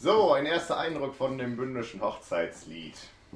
So, ein erster Eindruck von dem bündischen Hochzeitslied.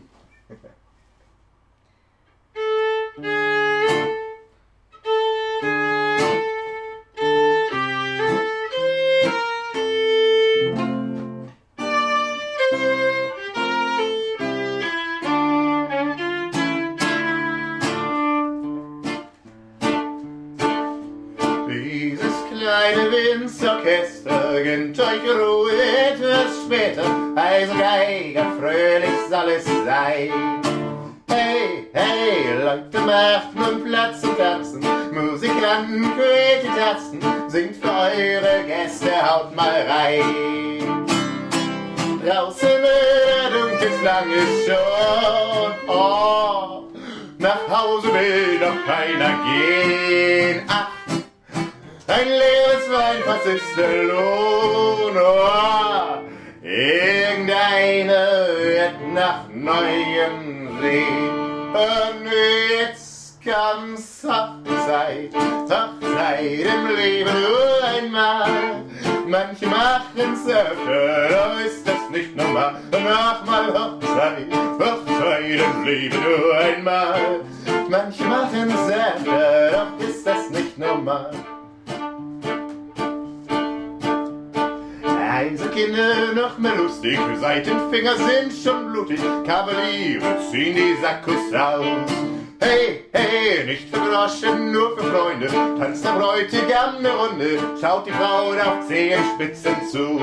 Dieses kleine Windsorchester gönnt euch Ruhe etwas später, also Geiger, fröhlich soll es sein. Hey, hey, Leute, macht nun Platz zum Tanzen, Musikanten, quält die Tasten, singt für eure Gäste, haut mal rein. Draußen dunkelt lange schon, oh, nach Hause will doch keiner gehen. Ach, ein leeres Weinfass ist der Lohn, oh, irgendeine wird nach Neuem sehen. Und jetzt kommt's Hochzeit, Hochzeit im Leben nur einmal. Manche machen's öfter, doch ist das nicht normal. Nochmal Hochzeit, Hochzeit im Leben nur einmal. Manche machen's öfter, doch ist das nicht normal. Also Kinder, noch mehr lustig, Seitenfinger sind schon blutig, Kavaliere ziehen die Sakkos aus. Hey, hey, nicht für Groschen, nur für Freunde, tanzt der Bräutigam eine Runde, schaut die Braut auf Zehenspitzen zu.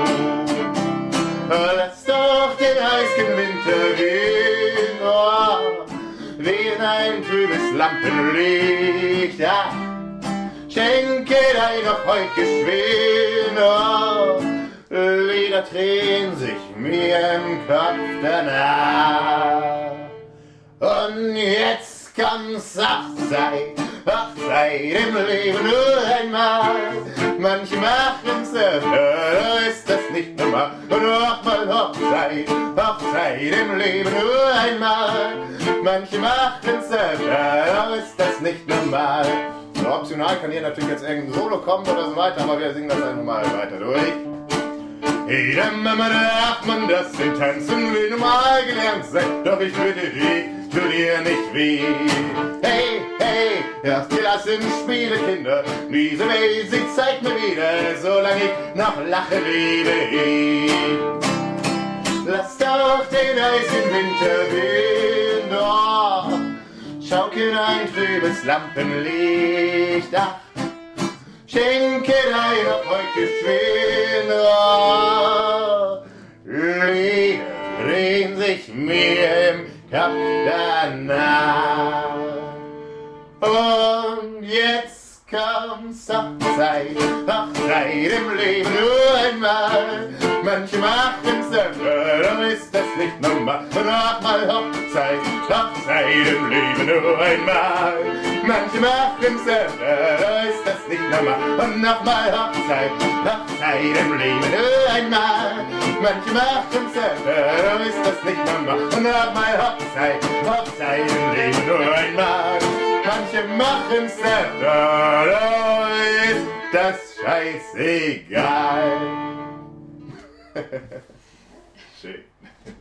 Lass doch den heißen Winter gehen, oh, wie in ein trübes Lampenlicht, ja. Schenke dein doch heut geschwind, oh, Lieder drehen sich mir im Kopf danach. Und jetzt kommt's Hochzeit, Hochzeit im Leben nur einmal. Manche machen's öfter, ist das nicht normal. Und nochmal Hochzeit, Hochzeit im Leben nur einmal. Manche machen's öfter, ist das nicht normal. So, optional kann hier natürlich jetzt irgendein Solo kommen oder so weiter, aber wir singen das einfach mal weiter durch. Jeder Mama darf man das in Tanzen will normal gelernt sein, doch ich bitte dich, tu dir nicht weh. Hey, hey, hörst dir das in Spiele, Kinder, diese Basic zeigt mir wieder, solange ich noch lache, lebe ich. Lass doch den heißen Winter wehen, oh, schaukel ein trübes Lampenlicht, ach, schenke dein auf heut geschwind, oh, Lieder drehen sich mir im Kopf danach. Und jetzt kommt's Hochzeit, Hochzeit im Leben nur einmal. Manche machen's öfter, doch ist das nicht normal. Und nochmal Hochzeit, Hochzeit im Leben nur einmal. Manche machen's öfter, doch ist das nicht normal. Und nochmal Hochzeit, Hochzeit im Leben nur einmal. Manche machen's öfter, doch ist das nicht normal. Und nochmal Hochzeit, Hochzeit im Leben nur einmal. Manche machen's öfter, doch ist das scheißegal.